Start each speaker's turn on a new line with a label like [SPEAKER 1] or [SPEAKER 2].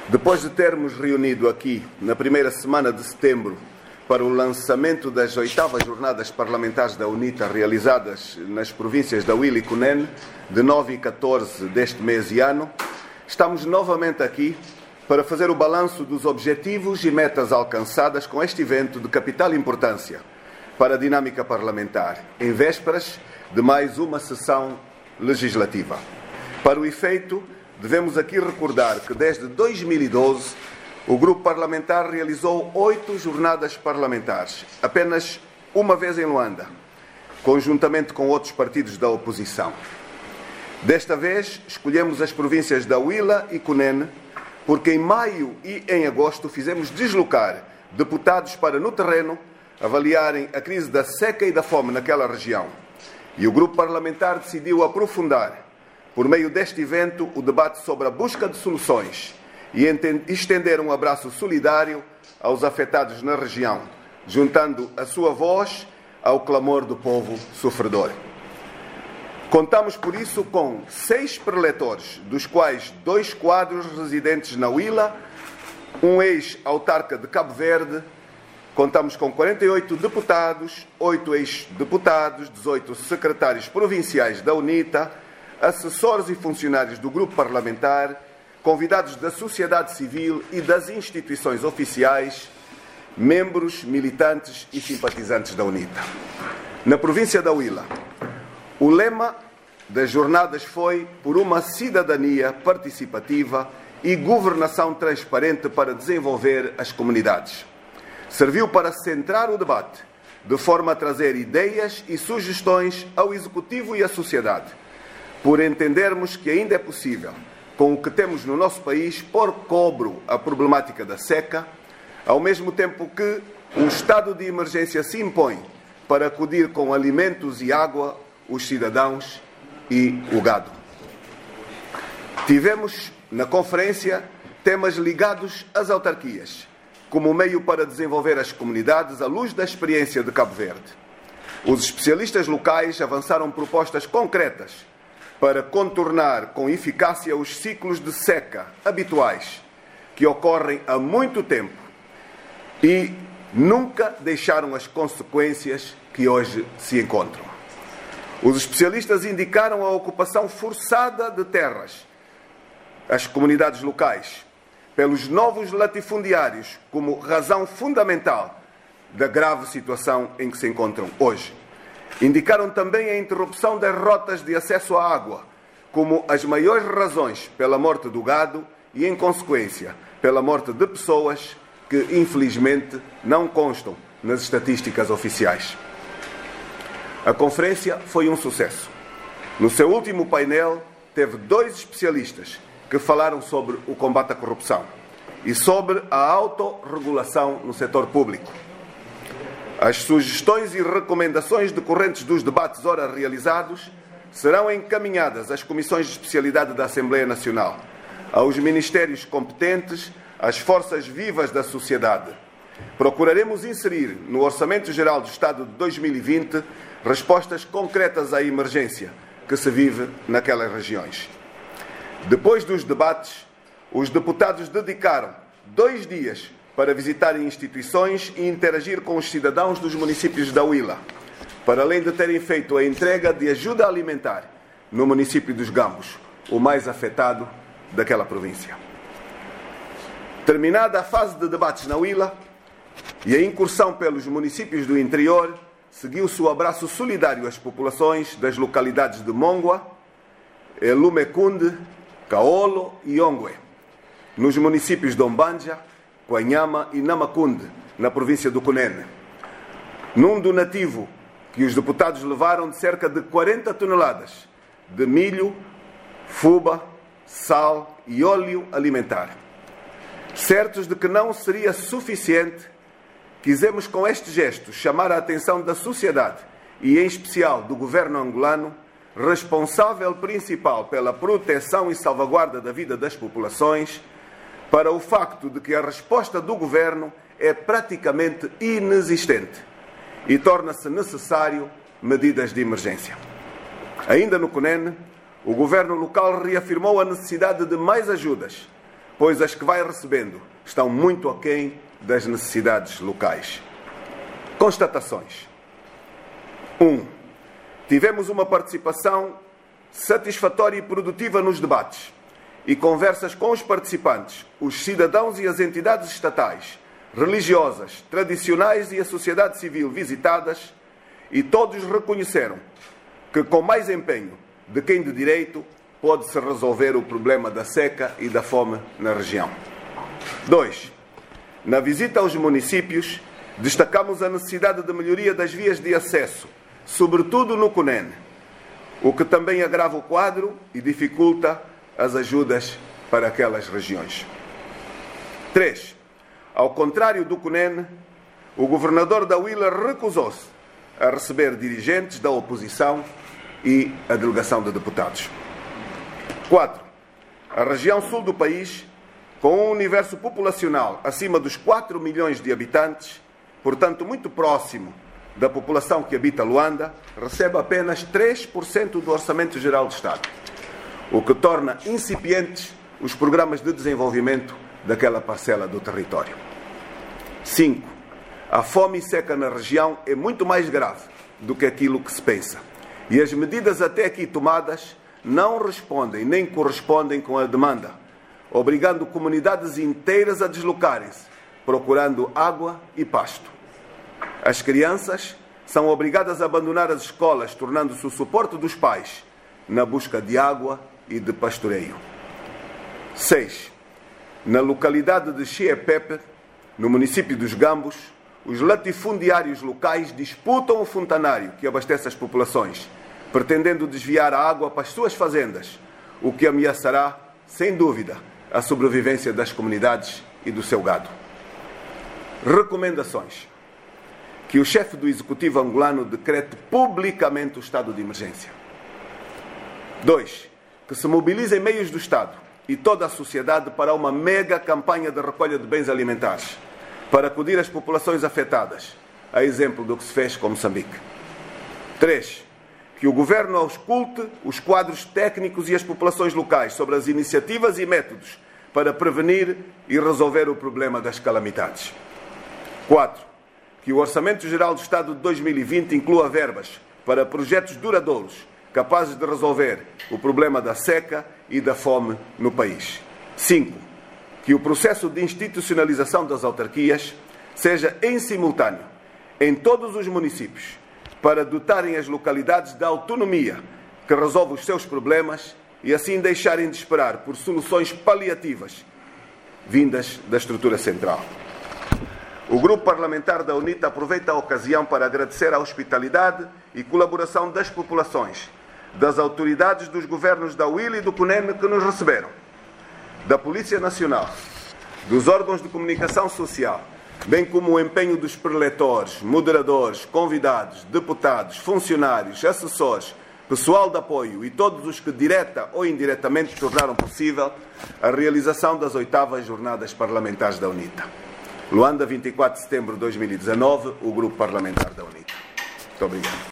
[SPEAKER 1] Depois de termos reunido aqui na primeira semana de setembro para o lançamento das 8ª Jornadas Parlamentares da UNITA realizadas nas províncias da Huila e Cunene, de 9 e 14 deste mês e ano, estamos novamente aqui para fazer o balanço dos objetivos e metas alcançadas com este evento de capital importância para a dinâmica parlamentar, em vésperas de mais uma sessão legislativa. Para o efeito, devemos aqui recordar que desde 2012 o Grupo Parlamentar realizou 8 jornadas parlamentares, apenas uma vez em Luanda, conjuntamente com outros partidos da oposição. Desta vez, escolhemos as províncias da Huila e Cunene, porque em maio e em agosto fizemos deslocar deputados para, no terreno, avaliarem a crise da seca e da fome naquela região. E o Grupo Parlamentar decidiu aprofundar, por meio deste evento, o debate sobre a busca de soluções e estender um abraço solidário aos afetados na região, juntando a sua voz ao clamor do povo sofredor. Contamos, por isso, com 6 preletores, dos quais 2 quadros residentes na Huila, um ex-autarca de Cabo Verde. Contamos com 48 deputados, 8 ex-deputados, 18 secretários provinciais da UNITA, assessores e funcionários do Grupo Parlamentar, convidados da sociedade civil e das instituições oficiais, membros, militantes e simpatizantes da UNITA. Na província da Huila, o lema das jornadas foi por uma cidadania participativa e governação transparente para desenvolver as comunidades. Serviu para centrar o debate, de forma a trazer ideias e sugestões ao Executivo e à sociedade, por entendermos que ainda é possível, com o que temos no nosso país, pôr cobro à problemática da seca, ao mesmo tempo que um estado de emergência se impõe para acudir com alimentos e água os cidadãos e o gado. Tivemos, na conferência, temas ligados às autarquias, como meio para desenvolver as comunidades à luz da experiência de Cabo Verde. Os especialistas locais avançaram propostas concretas para contornar com eficácia os ciclos de seca habituais que ocorrem há muito tempo e nunca deixaram as consequências que hoje se encontram. Os especialistas indicaram a ocupação forçada de terras, as comunidades locais, pelos novos latifundiários como razão fundamental da grave situação em que se encontram hoje. Indicaram também a interrupção das rotas de acesso à água como as maiores razões pela morte do gado e, em consequência, pela morte de pessoas que, infelizmente, não constam nas estatísticas oficiais. A conferência foi um sucesso. No seu último painel, teve 2 especialistas que falaram sobre o combate à corrupção e sobre a autorregulação no setor público. As sugestões e recomendações decorrentes dos debates ora realizados serão encaminhadas às comissões de especialidade da Assembleia Nacional, aos ministérios competentes, às forças vivas da sociedade. Procuraremos inserir no Orçamento Geral do Estado de 2020 respostas concretas à emergência que se vive naquelas regiões. Depois dos debates, os deputados dedicaram 2 dias para visitarem instituições e interagir com os cidadãos dos municípios da Huila, para além de terem feito a entrega de ajuda alimentar no município dos Gambos, o mais afetado daquela província. Terminada a fase de debates na Huila e a incursão pelos municípios do interior, seguiu-se o abraço solidário às populações das localidades de Mongua, Elumecunde, Kaolo e Ongwe, nos municípios de Ombanja, Coanhama e Namacunde, na província do Cunene, num donativo que os deputados levaram de cerca de 40 toneladas de milho, fuba, sal e óleo alimentar. Certos de que não seria suficiente, quisemos com este gesto chamar a atenção da sociedade e, em especial, do governo angolano, responsável principal pela proteção e salvaguarda da vida das populações, para o facto de que a resposta do governo é praticamente inexistente e torna-se necessário medidas de emergência. Ainda no Cunene, o governo local reafirmou a necessidade de mais ajudas, pois as que vai recebendo estão muito aquém das necessidades locais. Constatações. 1. Tivemos uma participação satisfatória e produtiva nos debates e conversas com os participantes, os cidadãos e as entidades estatais, religiosas, tradicionais e a sociedade civil visitadas, e todos reconheceram que, com mais empenho de quem de direito, pode-se resolver o problema da seca e da fome na região. 2. Na visita aos municípios, destacamos a necessidade de melhoria das vias de acesso, sobretudo no Cunene, o que também agrava o quadro e dificulta as ajudas para aquelas regiões. 3. Ao contrário do Cunene, o governador da Huila recusou-se a receber dirigentes da oposição e a delegação de deputados. 4. A região sul do país, com um universo populacional acima dos 4 milhões de habitantes, portanto muito próximo da população que habita Luanda, recebe apenas 3% do Orçamento Geral do Estado, o que torna incipientes os programas de desenvolvimento daquela parcela do território. 5. A fome e seca na região é muito mais grave do que aquilo que se pensa, e as medidas até aqui tomadas não respondem nem correspondem com a demanda, obrigando comunidades inteiras a deslocarem-se, procurando água e pasto. As crianças são obrigadas a abandonar as escolas, tornando-se o suporte dos pais na busca de água e de pastoreio. 6. Na localidade de Chiepepe, no município dos Gambos, os latifundiários locais disputam o fontanário que abastece as populações, pretendendo desviar a água para as suas fazendas, o que ameaçará, sem dúvida, a sobrevivência das comunidades e do seu gado. Recomendações. Que o chefe do Executivo angolano decrete publicamente o estado de emergência. 2. Que se mobilizem meios do Estado e toda a sociedade para uma mega campanha de recolha de bens alimentares, para acudir às populações afetadas, a exemplo do que se fez com Moçambique. 3. Que o Governo ausculte os quadros técnicos e as populações locais sobre as iniciativas e métodos para prevenir e resolver o problema das calamidades. 4. Que o Orçamento Geral do Estado de 2020 inclua verbas para projetos duradouros capazes de resolver o problema da seca e da fome no país. 5. Que o processo de institucionalização das autarquias seja em simultâneo em todos os municípios, para dotarem as localidades da autonomia que resolve os seus problemas e assim deixarem de esperar por soluções paliativas vindas da estrutura central. O Grupo Parlamentar da UNITA aproveita a ocasião para agradecer a hospitalidade e colaboração das populações, das autoridades dos governos da Huila e do Cunene que nos receberam, da Polícia Nacional, dos órgãos de comunicação social, bem como o empenho dos preletores, moderadores, convidados, deputados, funcionários, assessores, pessoal de apoio e todos os que direta ou indiretamente tornaram possível a realização das 8ª Jornadas Parlamentares da UNITA. Luanda, 24 de setembro de 2019, o Grupo Parlamentar da UNITA. Muito obrigado.